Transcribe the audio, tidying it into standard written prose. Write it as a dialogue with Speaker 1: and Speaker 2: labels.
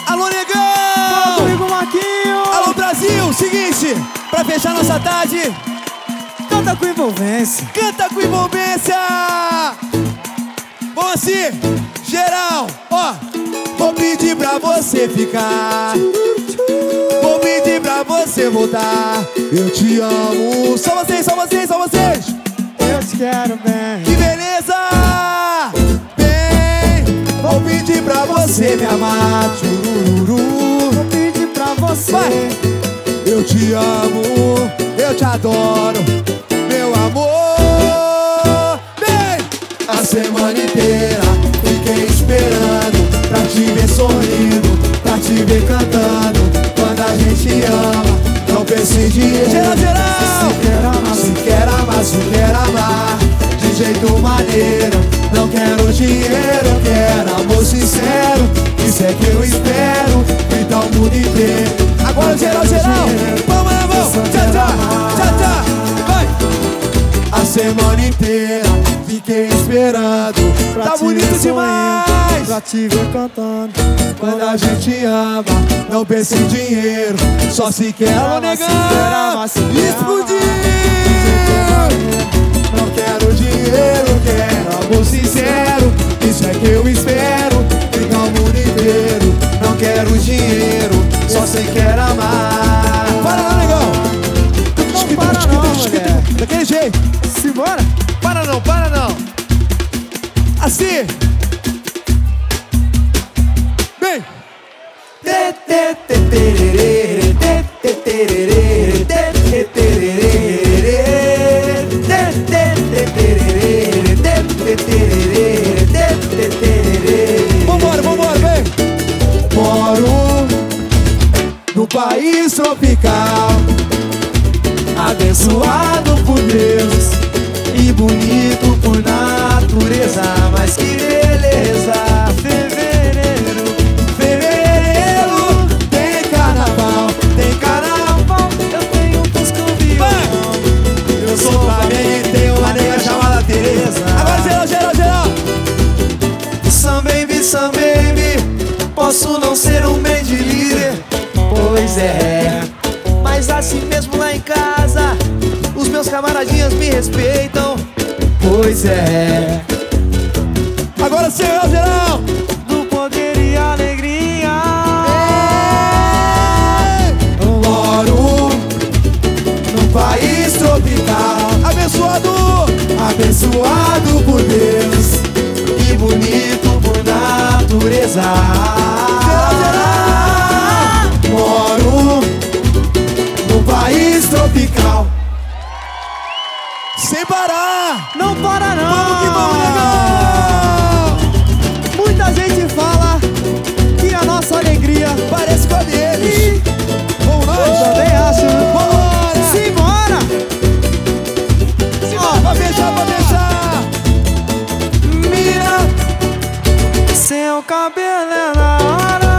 Speaker 1: Alô, negão!
Speaker 2: Fala comigo, Marquinhos!
Speaker 1: Alô, Brasil! Seguinte, pra fechar nossa tarde,
Speaker 2: Canta com envolvência!
Speaker 1: canta com envolvência! Bom assim, geral, ó. Vou pedir pra você ficar, vou pedir pra você voltar. Eu te amo. Só vocês, só vocês, só vocês.
Speaker 2: Eu te quero bem!
Speaker 1: Que beleza! Bem, vou pedir pra você me amar. Tchurururu.
Speaker 2: Vou pedir pra você!
Speaker 1: Vai. Eu te amo, eu te adoro, meu amor. Bem, a semana inteira fiquei esperando pra te ver sorrindo, pra te ver cantando. Quando a gente ama, não penso em dinheiro. Geral, geral! Se quer amar, se quer amar de jeito maneiro. Não quero dinheiro, eu quero amor sincero. Isso é que eu espero, então o mundo inteiro. Agora geral, geral! Vamos, vamos! Tchau, tchau! Tchau, tchau! Vai! A semana inteira fiquei esperando.
Speaker 2: Pra
Speaker 1: Tá
Speaker 2: te
Speaker 1: bonito
Speaker 2: ver
Speaker 1: demais!
Speaker 2: sorrindo, pra te ver cantando.
Speaker 1: Quando a gente ama, não pensa em dinheiro, só se quer. Alô, negão! Explodir! Não quero dinheiro, quero amor sincero. Isso é que eu espero, fica o mundo inteiro. Não quero dinheiro, só se quer amar. Para lá, negão!
Speaker 2: Não para não, mulher!
Speaker 1: Daquele jeito!
Speaker 2: Simbora!
Speaker 1: Para não, para não! Assim! Vem! Vambora, vambora, vem! Moro no país tropical, abençoado por Deus e bonito por natureza. Mas que beleza!
Speaker 2: Fevereiro!
Speaker 1: Fevereiro tem carnaval, tem carnaval.
Speaker 2: Eu tenho um Tuscambio!
Speaker 1: Eu sou Flamengo e tenho uma nega chamada Tereza. Agora geral, geral, geral.
Speaker 2: Some baby, posso não ser um band líder, pois é. Mas assim mesmo lá em casa, os meus camaradinhas me respeitam, pois é.
Speaker 1: Agora geral, geral.
Speaker 2: Do poder e alegria.
Speaker 1: Moro num país tropical, abençoado, abençoado por Deus e bonito por natureza. Geral, geral. Moro num país tropical. Sem parar.
Speaker 2: Não para não!
Speaker 1: Vamos que vamos, legal.
Speaker 2: Muita gente fala que a nossa alegria
Speaker 1: Parece com a deles. Vamos nós?
Speaker 2: também acho.
Speaker 1: Bora.
Speaker 2: Simbora!
Speaker 1: Simbora. Pra fechar, pra fechar.
Speaker 2: Mira, seu cabelo é na hora.